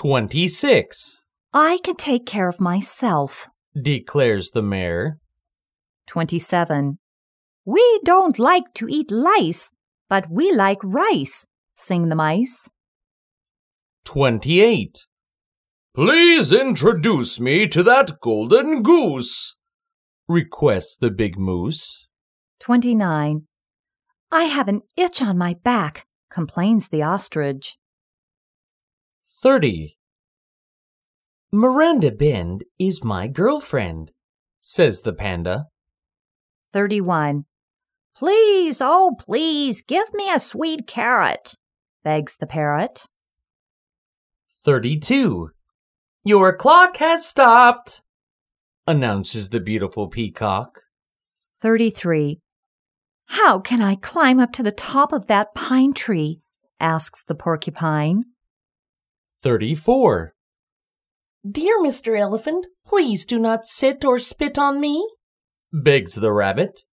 26. I can take care of myself, declares the Mare. 27. We don't like to eat lice, but we like rice, sing the Mice. 28. Please introduce me to that golden goose, requests the Big Moose. 29. I have an itch on my back, complains the Ostrich. 30. Miranda Bend is my girlfriend, says the Panda. 31. Please, oh please, give me a sweet carrot, begs the Parrot. 32. Your clock has stopped, announces the beautiful Peacock. 33. How can I climb up to the top of that pine tree? Asks the Porcupine. 34. Dear Mr. Elephant, please do not sit or spit on me, begs the Rabbit.